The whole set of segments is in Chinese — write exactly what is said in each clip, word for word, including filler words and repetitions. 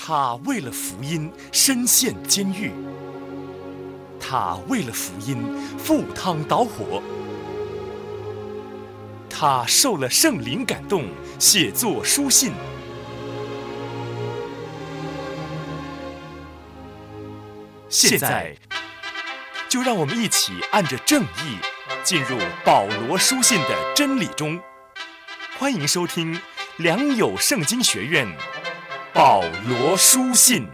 他为了福音身陷监狱，他为了福音赴汤蹈火，他受了圣灵感动，写作书信。现在，就让我们一起按着正义，进入保罗书信的真理中。欢迎收听良友圣经学院保罗书信。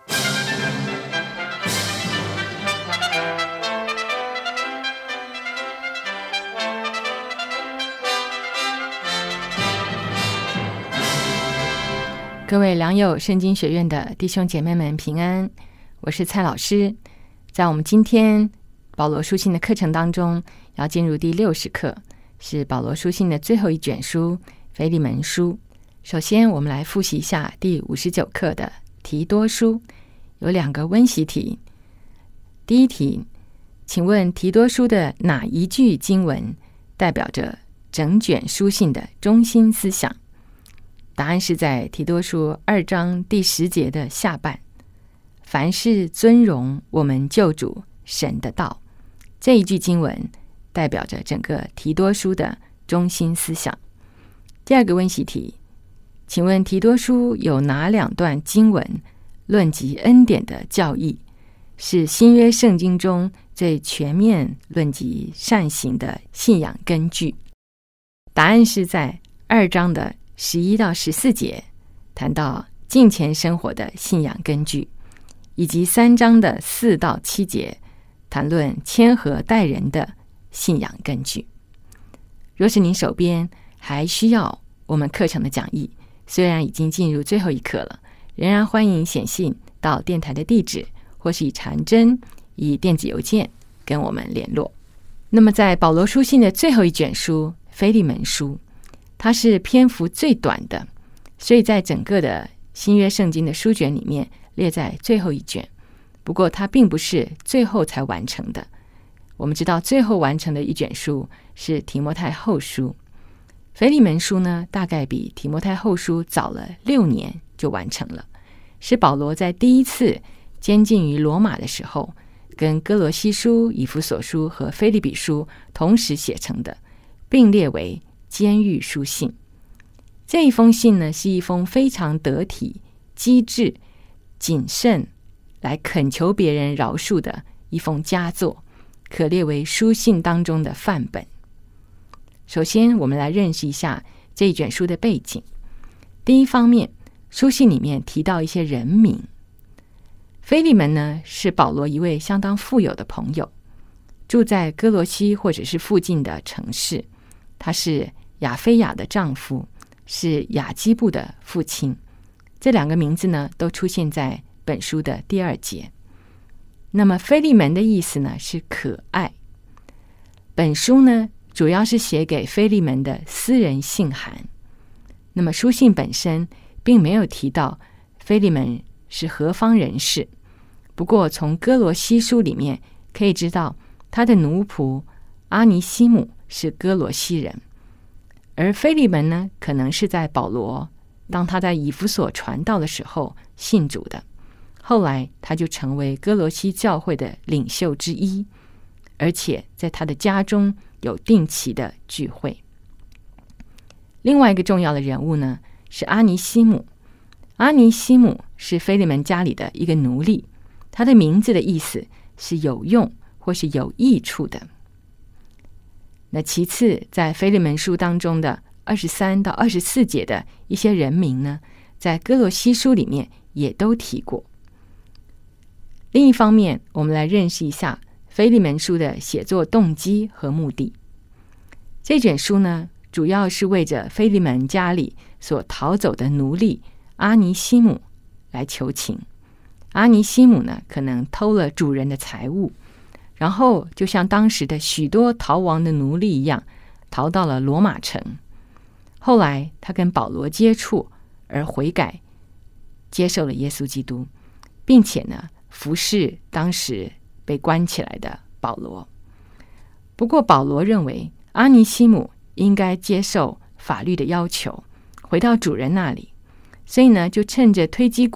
各位良友圣经学院的弟兄姐妹们平安，我是蔡老师。在我们今天保罗书信的课程当中，要进入第六十课，是保罗书信的最后一卷书腓利门书。首先我们来复习一下第五十九课的提多书，有两个温习题。第一题，请问提多书的哪一句经文代表着整卷书信的中心思想？答案是在提多书二章第十节的下半，凡是尊荣我们救主神的道。这一句经文代表着整个提多书的中心思想。第二个温习题，请问提多书有哪两段经文论及恩典的教义，是新约圣经中最全面论及善行的信仰根据？答案是在二章的十一到十四节，谈到敬虔生活的信仰根据，以及三章的四到七节，谈论谦和待人的信仰根据。若是您手边还需要我们课程的讲义，虽然已经进入最后一课了，仍然欢迎写信到电台的地址，或是以传真、以电子邮件跟我们联络。那么在保罗书信的最后一卷书腓利门书，它是篇幅最短的，所以在整个的新约圣经的书卷里面列在最后一卷。不过它并不是最后才完成的，我们知道最后完成的一卷书是提摩太后书。腓利门书呢，大概比提摩太后书早了六年就完成了，是保罗在第一次监禁于罗马的时候，跟哥罗西书、以弗所书和腓立比书同时写成的，并列为监狱书信。这一封信呢，是一封非常得体、机智、谨慎，来恳求别人饶恕的一封佳作，可列为书信当中的范本。首先我们来认识一下这一卷书的背景。第一方面，书信里面提到一些人名。腓利门呢，是保罗一位相当富有的朋友，住在哥罗西或者是附近的城市。他是亚非雅的丈夫，是雅基布的父亲。这两个名字呢，都出现在本书的第二节。那么腓利门的意思呢，是可爱。本书呢，主要是写给腓利门的私人信函。那么书信本身并没有提到腓利门是何方人士，不过从哥罗西书里面可以知道，他的奴仆阿尼西姆是哥罗西人，而腓利门呢，可能是在保罗当他在以弗所传道的时候信主的，后来他就成为哥罗西教会的领袖之一，而且在他的家中有定期的聚会。另外一个重要的人物呢，是阿尼西姆。阿尼西姆是腓利门家里的一个奴隶，他的名字的意思是有用或是有益处的。那其次，在腓利门书当中的二十三到二十四节的一些人名呢，在哥罗西书里面也都提过。另一方面，我们来认识一下腓利门书的写作动机和目的。这卷书呢，主要是为着腓利门家里所逃走的奴隶阿尼西姆来求情。阿尼西姆呢，可能偷了主人的财物，然后就像当时的许多逃亡的奴隶一样，逃到了罗马城。后来他跟保罗接触而悔改，接受了耶稣基督，并且呢，服侍当时被关起来的保罗。不过保罗认为阿尼西姆应该接受法律的要求，回到主人那里，所以呢，就趁着推基古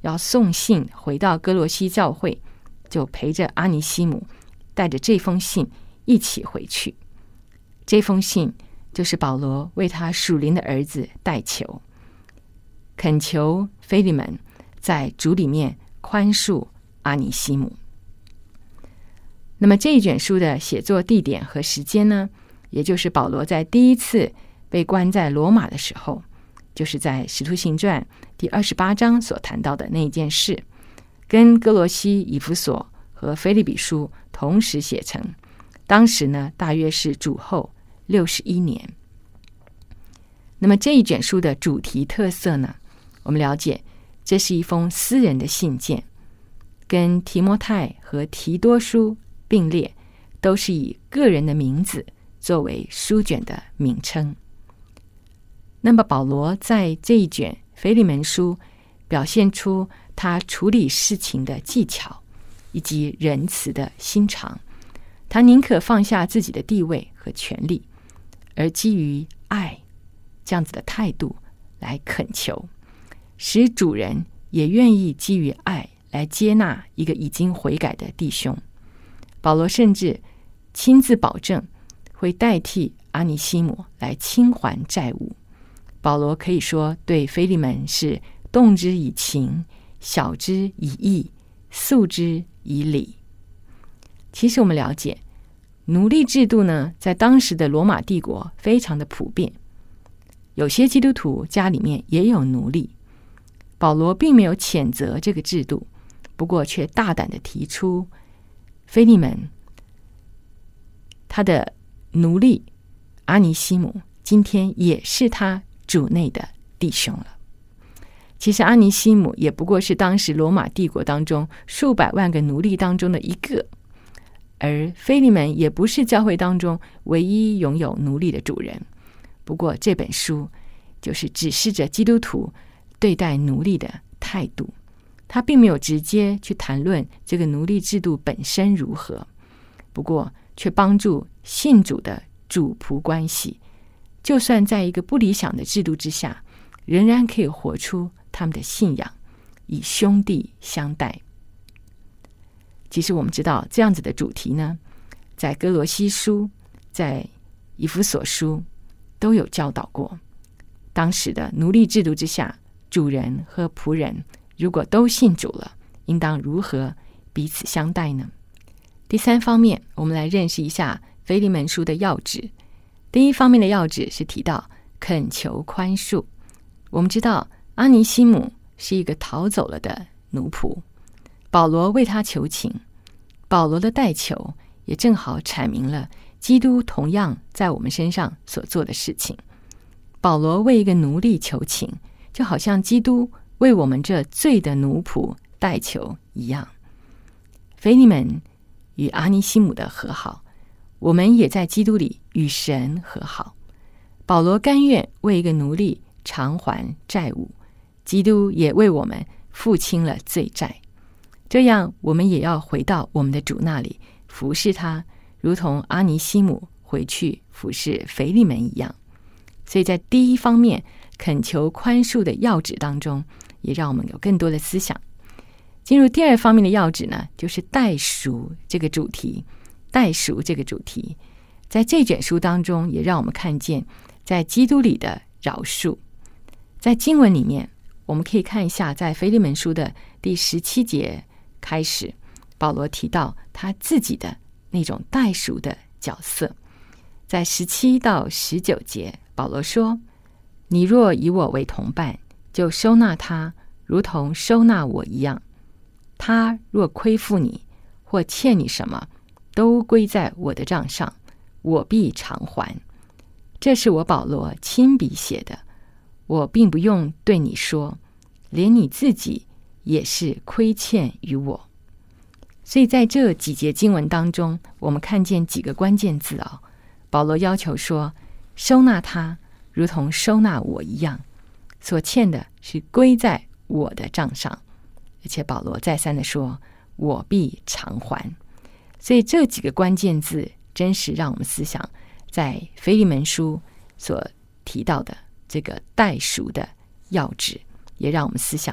要送信回到哥罗西教会，就陪着阿尼西姆带着这封信一起回去。这封信就是保罗为他属灵的儿子代求，恳求腓利门在主里面宽恕阿尼西姆。那么这一卷书的写作地点和时间呢，也就是保罗在第一次被关在罗马的时候，就是在使徒行传第二十八章所谈到的那一件事，跟哥罗西、以弗所和腓立比书同时写成，当时呢大约是主后六十一年。那么这一卷书的主题特色呢，我们了解这是一封私人的信件，跟提摩太和提多书并列，都是以个人的名字作为书卷的名称。那么保罗在这一卷腓利门书表现出他处理事情的技巧以及仁慈的心肠，他宁可放下自己的地位和权利，而基于爱这样子的态度来恳求，使主人也愿意基于爱来接纳一个已经悔改的弟兄。保罗甚至亲自保证会代替阿尼西姆来清还债务。保罗可以说对腓利门是动之以情，晓之以义，诉之以理。其实我们了解，奴隶制度呢，在当时的罗马帝国非常的普遍，有些基督徒家里面也有奴隶。保罗并没有谴责这个制度，不过却大胆的提出，腓利门他的奴隶阿尼西姆今天也是他主内的弟兄了。其实阿尼西姆也不过是当时罗马帝国当中数百万个奴隶当中的一个，而腓利门也不是教会当中唯一拥有奴隶的主人。不过这本书就是指示着基督徒对待奴隶的态度，他并没有直接去谈论这个奴隶制度本身如何，不过却帮助信主的主仆关系，就算在一个不理想的制度之下，仍然可以活出他们的信仰，以兄弟相待。其实我们知道这样子的主题呢，在哥罗西书、在以弗所书都有教导过。当时的奴隶制度之下，主人和仆人如果都信主了，应当如何彼此相待呢？第三方面，我们来认识一下腓利门书的要旨。第一方面的要旨是提到恳求宽恕。我们知道阿尼西姆是一个逃走了的奴仆，保罗为他求情，保罗的代求也正好阐明了基督同样在我们身上所做的事情。保罗为一个奴隶求情，就好像基督为我们这罪的奴仆代求一样。腓利门与阿尼西姆的和好，我们也在基督里与神和好。保罗甘愿为一个奴隶偿还债务，基督也为我们付清了罪债。这样我们也要回到我们的主那里服侍他，如同阿尼西姆回去服侍腓利门一样。所以在第一方面恳求宽恕的要旨当中，也让我们有更多的思想。进入第二方面的要旨呢，就是代赎这个主题。代赎这个主题在这卷书当中也让我们看见在基督里的饶恕。在经文里面我们可以看一下，在腓利门书的第十七节开始，保罗提到他自己的那种代赎的角色。在十七到十九节，保罗说，你若以我为同伴，就收纳他如同收纳我一样。他若亏负你或欠你什么，都归在我的账上，我必偿还。这是我保罗亲笔写的，我并不用对你说，连你自己也是亏欠于我。所以在这几节经文当中，我们看见几个关键字哦。保罗要求说，收纳他如同收纳我一样，所欠的是归在我的账上。而且保罗再三的说，我必偿还。所以这几个关键字真是让我们思想在腓利门书所提到的这个代赎的要旨，也让我们思想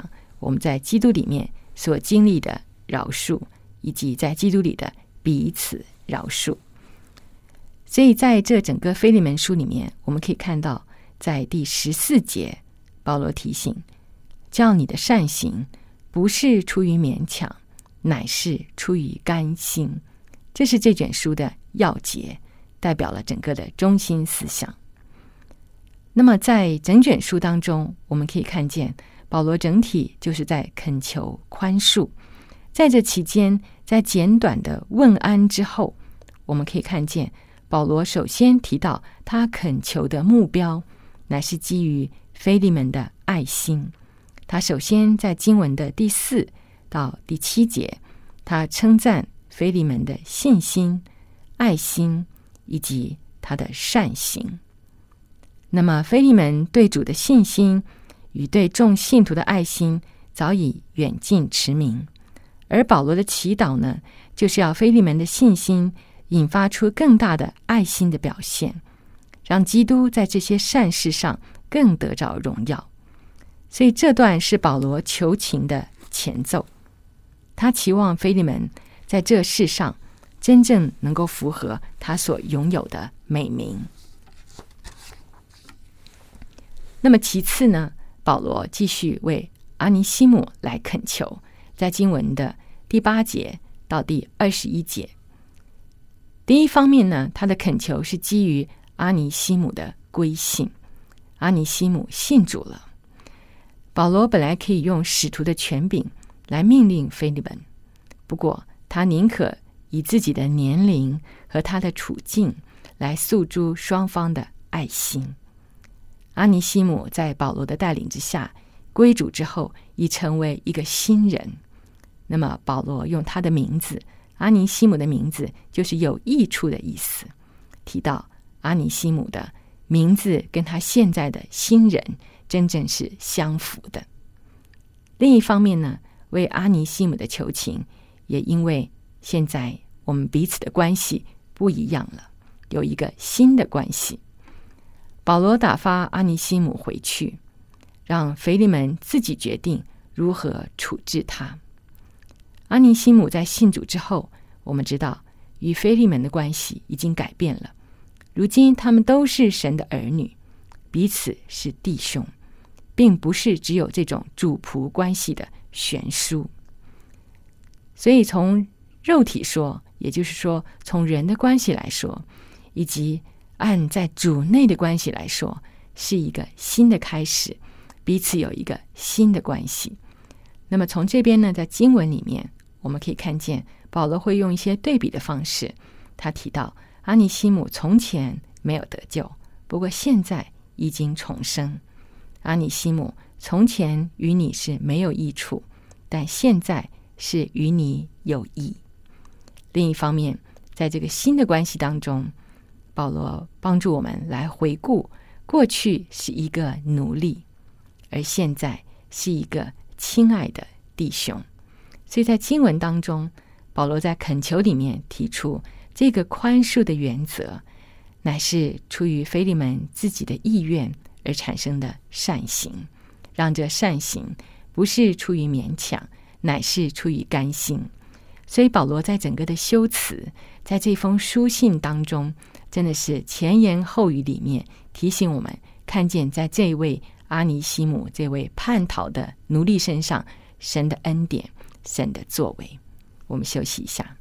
我们在基督里面所经历的饶恕，以及在基督里的彼此饶恕。所以在这整个腓利门书里面，我们可以看到在第十四节，保罗提醒，叫你的善行不是出于勉强，乃是出于甘心。这是这卷书的要节，代表了整个的中心思想。那么在整卷书当中，我们可以看见保罗整体就是在恳求宽恕。在这期间，在简短的问安之后，我们可以看见保罗首先提到他恳求的目标乃是基于腓利门的爱心。他首先在经文的第四到第七节，他称赞腓利门的信心、爱心以及他的善行。那么腓利门对主的信心与对众信徒的爱心早已远近驰名，而保罗的祈祷呢，就是要腓利门的信心引发出更大的爱心的表现，让基督在这些善事上更得着荣耀。所以这段是保罗求情的前奏，他期望腓利门在这世上真正能够符合他所拥有的美名。那么其次呢，保罗继续为阿尼西姆来恳求，在经文的第八节到第二十一节。第一方面呢，他的恳求是基于阿尼西姆的归信，阿尼西姆信主了。保罗本来可以用使徒的权柄来命令腓利门，不过他宁可以自己的年龄和他的处境来诉诸双方的爱心。阿尼西姆在保罗的带领之下归主之后，已成为一个新人。那么保罗用他的名字，阿尼西姆的名字就是有益处的意思，提到阿尼西姆的名字跟他现在的新人真正是相符的。另一方面呢，为阿尼西姆的求情，也因为现在我们彼此的关系不一样了，有一个新的关系。保罗打发阿尼西姆回去，让腓利门自己决定如何处置他。阿尼西姆在信主之后，我们知道与腓利门的关系已经改变了，如今他们都是神的儿女，彼此是弟兄，并不是只有这种主仆关系的悬殊。所以从肉体说，也就是说从人的关系来说，以及按在主内的关系来说，是一个新的开始，彼此有一个新的关系。那么从这边呢，在经文里面我们可以看见保罗会用一些对比的方式。他提到阿尼西姆从前没有得救，不过现在已经重生。阿尼西姆从前与你是没有益处，但现在是与你有益。另一方面，在这个新的关系当中，保罗帮助我们来回顾，过去是一个奴隶，而现在是一个亲爱的弟兄。所以在经文当中，保罗在恳求里面提出这个宽恕的原则，乃是出于腓利门自己的意愿而产生的善行，让这善行不是出于勉强，乃是出于甘心。所以保罗在整个的修辞，在这封书信当中，真的是前言后语里面提醒我们看见在这位阿尼西姆这位叛逃的奴隶身上神的恩典，神的作为。我们休息一下。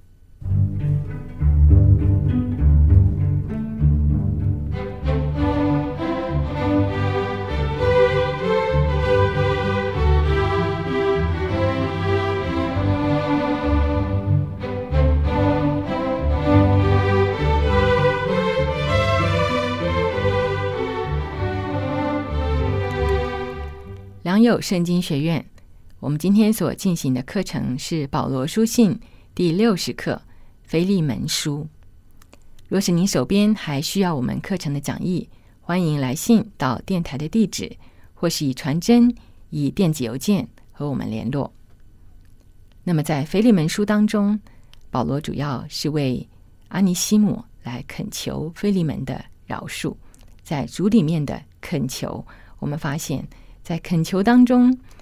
良友圣经学院，我们今天所进行的课程是保罗书信第六十课腓利门书。若是您手边还需要我们课程的讲义，欢迎来信到电台的地址，或是以传真、以电子邮件和我们联络。那么在腓利门书当中，保罗主要是为阿尼西姆来恳求腓利门的饶恕。在主里面的恳求，我们发现在恳求当中，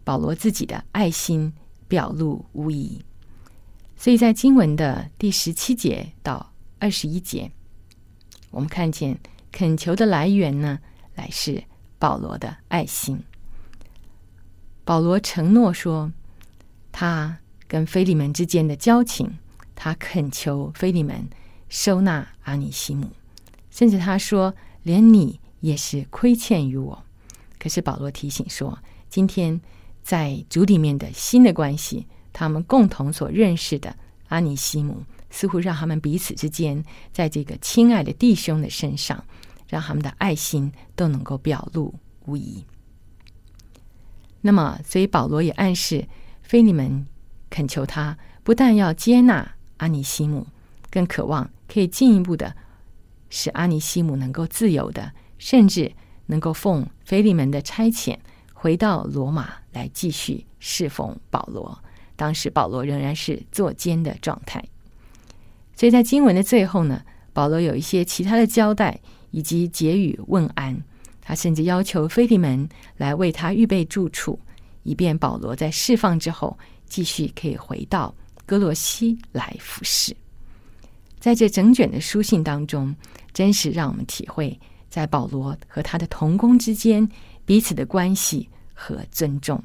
保罗自己的爱心表露无遗。所以在经文的第十七节到二十一节，我们看见恳求的来源呢，乃是保罗的爱心。保罗承诺说，他跟腓利门之间的交情，他恳求腓利门收纳阿尼西姆，甚至他说，连你也是亏欠于我。可是保罗提醒说，今天在主里面的新的关系，他们共同所认识的阿尼西姆，似乎让他们彼此之间在这个亲爱的弟兄的身上，让他们的爱心都能够表露无遗。那么所以保罗也暗示腓利门恳求他不但要接纳阿尼西姆，更渴望可以进一步的使阿尼西姆能够自由的，甚至能够奉腓利门的差遣回到罗马来继续侍奉保罗。当时保罗仍然是坐监的状态。所以在经文的最后呢，保罗有一些其他的交代以及结语问安，他甚至要求腓利门来为他预备住处，以便保罗在释放之后继续可以回到哥罗西来服侍。在这整卷的书信当中，真是让我们体会在保罗和他的同工之间彼此的关系和尊重。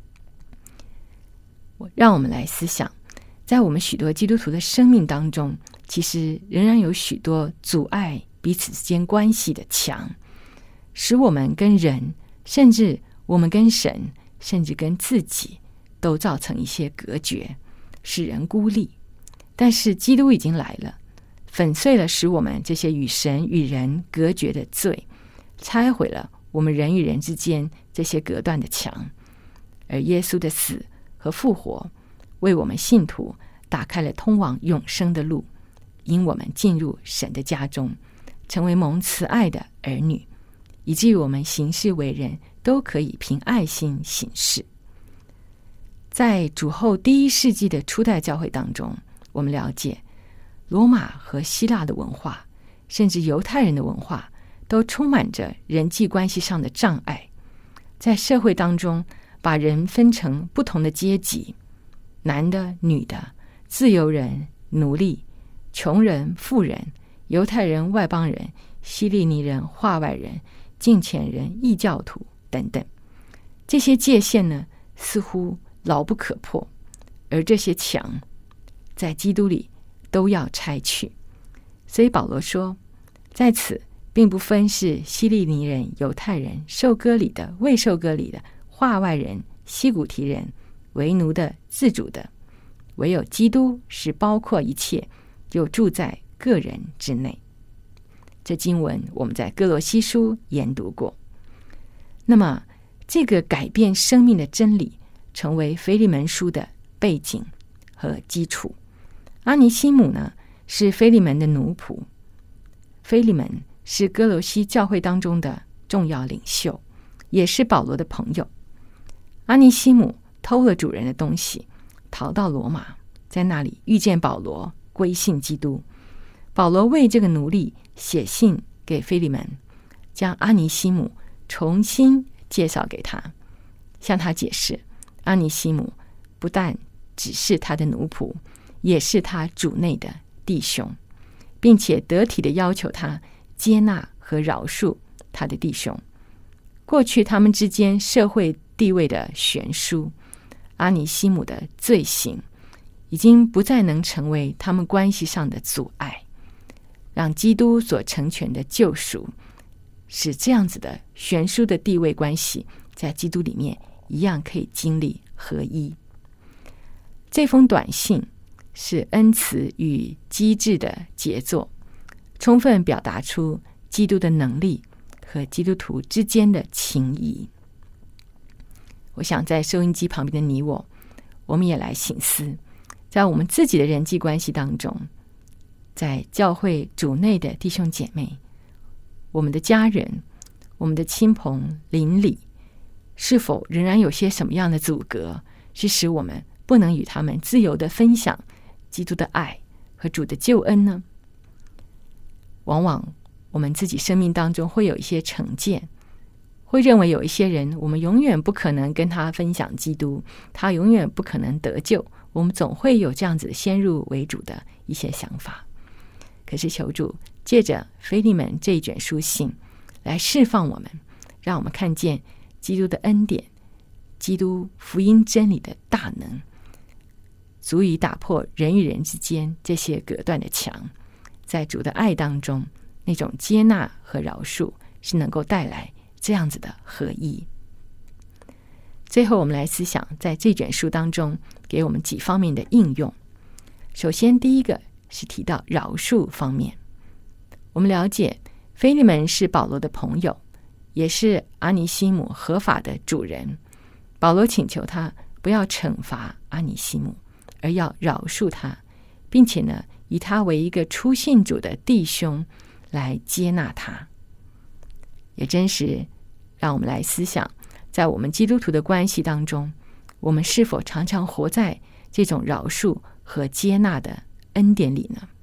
让我们来思想，在我们许多基督徒的生命当中，其实仍然有许多阻碍彼此之间关系的墙，使我们跟人，甚至我们跟神，甚至跟自己都造成一些隔绝，使人孤立。但是基督已经来了，粉碎了使我们这些与神与人隔绝的罪，拆毁了我们人与人之间这些隔断的墙。而耶稣的死和复活为我们信徒打开了通往永生的路，引我们进入神的家中，成为蒙慈爱的儿女，以至于我们行事为人都可以凭爱心行事。在主后第一世纪的初代教会当中，我们了解罗马和希腊的文化，甚至犹太人的文化，都充满着人际关系上的障碍。在社会当中，把人分成不同的阶级，男的、女的，自由人、奴隶，穷人、富人，犹太人、外邦人，希利尼人、化外人，敬虔人、异教徒等等。这些界限呢，似乎牢不可破，而这些墙在基督里都要拆去。所以保罗说，在此并不分是希利尼人、犹太人，受割礼的、未受割礼的，化外人、西古提人，为奴的、自主的，唯有基督是包括一切，又住在个人之内。这经文我们在哥罗西书研读过。那么这个改变生命的真理，成为腓利门书的背景和基础。阿尼西姆呢，是腓利门的奴仆，腓利门是哥罗西教会当中的重要领袖，也是保罗的朋友。阿尼西姆偷了主人的东西，逃到罗马，在那里遇见保罗，归信基督。保罗为这个奴隶写信给腓利门，将阿尼西姆重新介绍给他，向他解释，阿尼西姆不但只是他的奴仆，也是他主内的弟兄，并且得体的要求他接纳和饶恕他的弟兄。过去他们之间社会地位的悬殊，阿尼西姆的罪行已经不再能成为他们关系上的阻碍，让基督所成全的救赎，使这样子的悬殊的地位关系在基督里面一样可以经历合一。这封短信是恩慈与机智的杰作，充分表达出基督的能力和基督徒之间的情谊。我想在收音机旁边的你我，我们也来省思，在我们自己的人际关系当中，在教会主内的弟兄姐妹，我们的家人，我们的亲朋邻里，是否仍然有些什么样的阻隔，是使我们不能与他们自由的分享基督的爱和主的救恩呢？往往我们自己生命当中会有一些成见， 会认为有一些人，我们永远不可能跟他分享基督，他永远不可能得救，我们总会有这样子先入为主的一些想法。可是求主借着腓利门这一卷书信来释放我们，让我们看见基督的恩典，基督福音真理的大能，足以打破人与人之间这些隔断的墙。在主的爱当中，那种接纳和饶恕是能够带来这样子的合一。最后我们来思想在这卷书当中给我们几方面的应用。首先第一个是提到饶恕方面。我们了解腓利门是保罗的朋友，也是阿尼西姆合法的主人。保罗请求他不要惩罚阿尼西姆，而要饶恕他，并且呢以他为一个初信主的弟兄来接纳他。也真实让我们来思想，在我们基督徒的关系当中，我们是否常常活在这种饶恕和接纳的恩典里呢？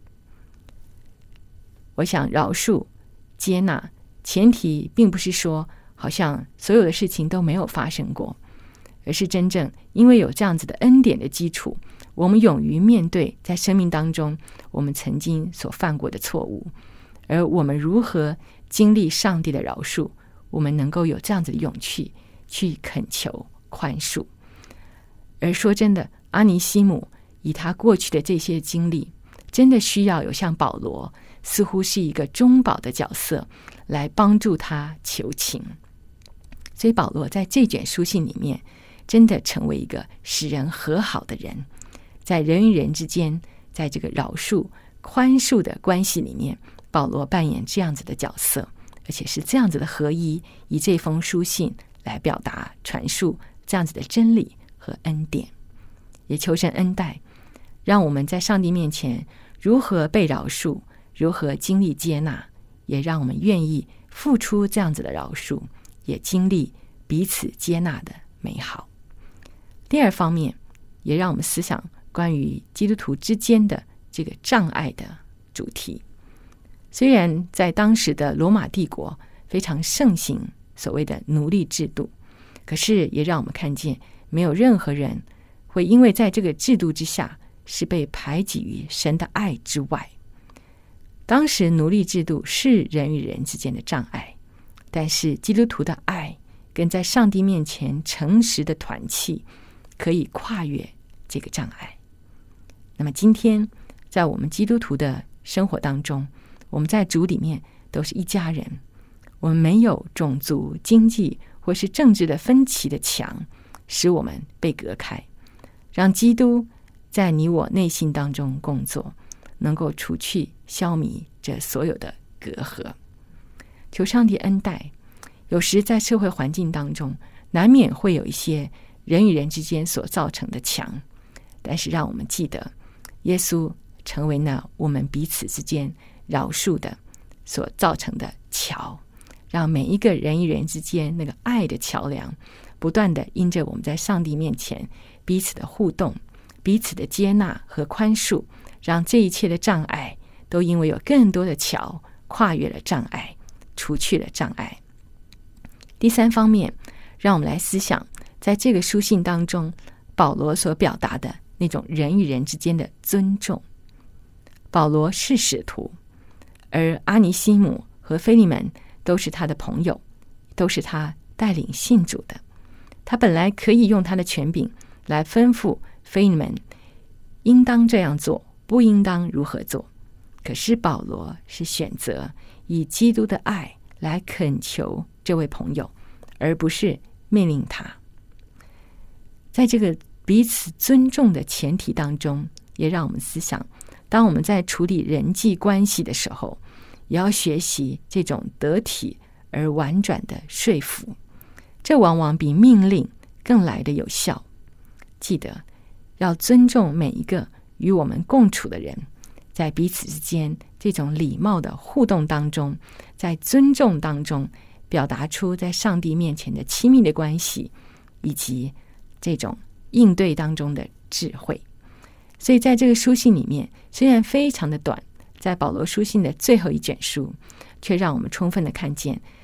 我想饶恕接纳前提并不是说好像所有的事情都没有发生过，而是真正因为有这样子的恩典的基础，我们勇于面对在生命当中我们曾经所犯过的错误，而我们如何经历上帝的饶恕，我们能够有这样子的勇气去恳求宽恕。而说真的，阿尼西姆以他过去的这些经历，真的需要有像保罗似乎是一个中保的角色来帮助他求情。所以保罗在这卷书信里面真的成为一个使人和好的人，在人与人之间，在这个饶恕宽恕的关系里面，保罗扮演这样子的角色，而且是这样子的合一，以这封书信来表达传述这样子的真理和恩典。也求神恩待，让我们在上帝面前如何被饶恕，如何经历接纳，也让我们愿意付出这样子的饶恕，也经历彼此接纳的美好。第二方面，也让我们思想关于基督徒之间的这个障碍的主题。虽然在当时的罗马帝国非常盛行所谓的奴隶制度，可是也让我们看见没有任何人会因为在这个制度之下是被排挤于神的爱之外。当时奴隶制度是人与人之间的障碍，但是基督徒的爱跟在上帝面前诚实的团契可以跨越这个障碍。那么今天在我们基督徒的生活当中，我们在主里面都是一家人，我们没有种族、经济或是政治的分歧的墙使我们被隔开，让基督在你我内心当中工作，能够除去消弭这所有的隔阂。求上帝恩待，有时在社会环境当中难免会有一些人与人之间所造成的墙，但是让我们记得耶稣成为那我们彼此之间饶恕的所造成的桥，让每一个人与人之间那个爱的桥梁不断的因着我们在上帝面前彼此的互动，彼此的接纳和宽恕，让这一切的障碍都因为有更多的桥跨越了障碍，除去了障碍。第三方面，让我们来思想在这个书信当中保罗所表达的那种人与人之间的尊重。保罗是使徒，而阿尼西姆和腓利门都是他的朋友，都是他带领信主的。他本来可以用他的权柄来吩咐腓利门应当这样做，不应当如何做，可是保罗是选择以基督的爱来恳求这位朋友，而不是命令他。在这个彼此尊重的前提当中，也让我们思想，当我们在处理人际关系的时候，也要学习这种得体而婉转的说服，这往往比命令更来的有效。记得要尊重每一个与我们共处的人，在彼此之间这种礼貌的互动当中，在尊重当中表达出在上帝面前的亲密的关系，以及这种应对当中的智慧。所以在这个书信里面，虽然非常的短，在保罗书信的最后一卷书，却让我们充分的看见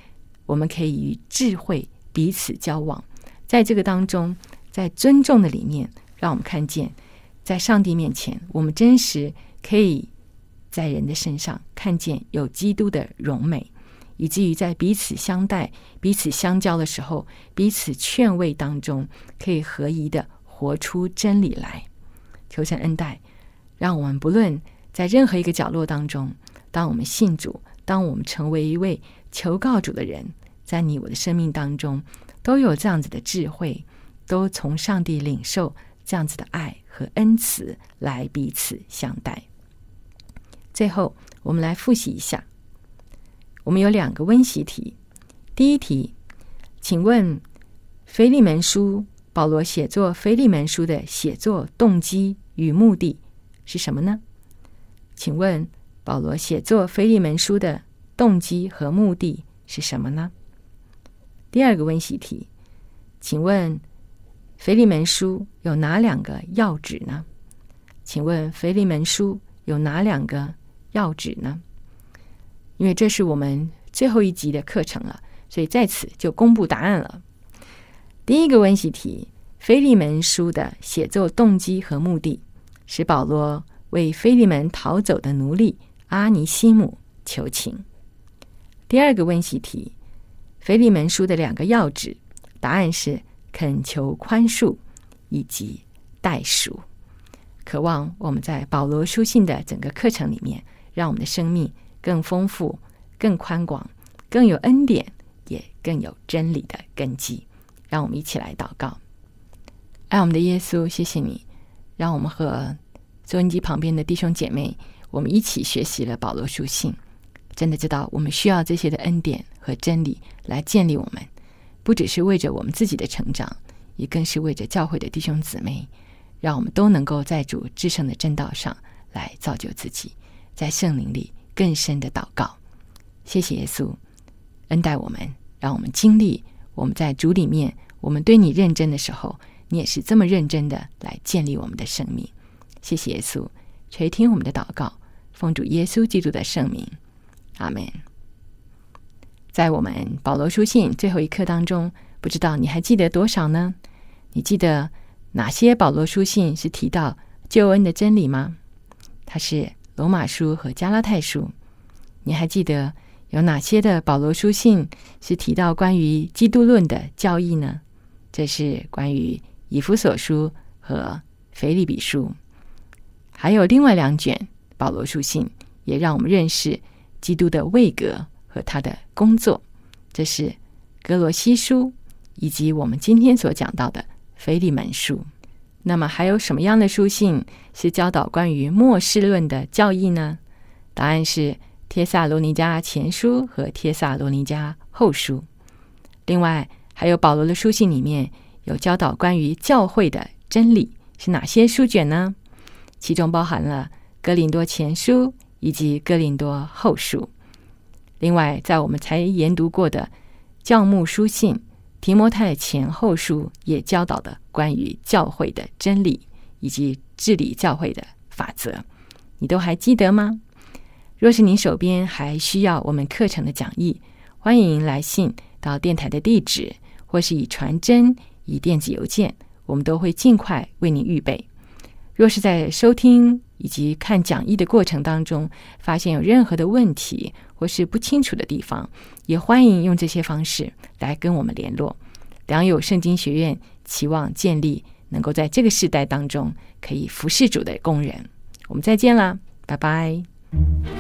我们可以与智慧彼此交往，在这个当中，在尊重的里面，让我们看见在上帝面前，我们真实可以在人的身上看见有基督的荣美，以至于在彼此相待、彼此相交的时候，彼此劝慰当中，可以合一的活出真理来。求神恩待，让我们不论在任何一个角落当中，当我们信主，当我们成为一位求告主的人，在你我的生命当中都有这样子的智慧，都从上帝领受这样子的爱和恩慈来彼此相待。最后我们来复习一下，我们有两个温习题。第一题，请问腓利门书保罗写作腓利门书的写作动机与目的是什么呢？请问保罗写作腓利门书的动机和目的是什么呢？第二个温习题，请问腓利门书有哪两个要旨呢？请问腓利门书有哪两个要旨呢？因为这是我们最后一集的课程了，所以在此就公布答案了。第一个温习题，腓利门书的写作动机和目的是保罗为腓利门逃走的奴隶阿尼西姆求情。第二个温习题，腓利门书的两个要旨，答案是恳求宽恕以及代赎。渴望我们在保罗书信的整个课程里面，让我们的生命更丰富、更宽广、更有恩典，也更有真理的根基。让我们一起来祷告。爱我们的耶稣，谢谢你让我们和收音机旁边的弟兄姐妹，我们一起学习了保罗书信，真的知道我们需要这些的恩典和真理来建立我们，不只是为着我们自己的成长，也更是为着教会的弟兄姊妹，让我们都能够在主至圣的真道上来造就自己，在圣灵里更深的祷告。谢谢耶稣恩待我们，让我们经历我们在主里面，我们对你认真的时候，你也是这么认真的来建立我们的生命。谢谢耶稣垂听我们的祷告，奉主耶稣基督的圣名，阿们。在我们保罗书信最后一课当中，不知道你还记得多少呢？你记得哪些保罗书信是提到救恩的真理吗？它是罗马书和加拉太书。你还记得有哪些的保罗书信是提到关于基督论的教义呢？这是关于以弗所书和腓立比书。还有另外两卷保罗书信也让我们认识基督的位格和他的工作，这是哥罗西书以及我们今天所讲到的腓利门书。那么还有什么样的书信是教导关于末世论的教义呢？答案是帖撒罗尼迦前书和帖撒罗尼迦后书。另外还有保罗的书信里面有教导关于教会的真理，是哪些书卷呢？其中包含了哥林多前书以及哥林多后书。另外在我们才研读过的教牧书信提摩太前后书也教导的关于教会的真理以及治理教会的法则，你都还记得吗？若是您手边还需要我们课程的讲义，欢迎来信到电台的地址，或是以传真、以电子邮件，我们都会尽快为您预备。若是在收听以及看讲义的过程当中，发现有任何的问题或是不清楚的地方，也欢迎用这些方式来跟我们联络。良友圣经学院期望建立能够在这个世代当中可以服侍主的工人。我们再见啦，拜拜。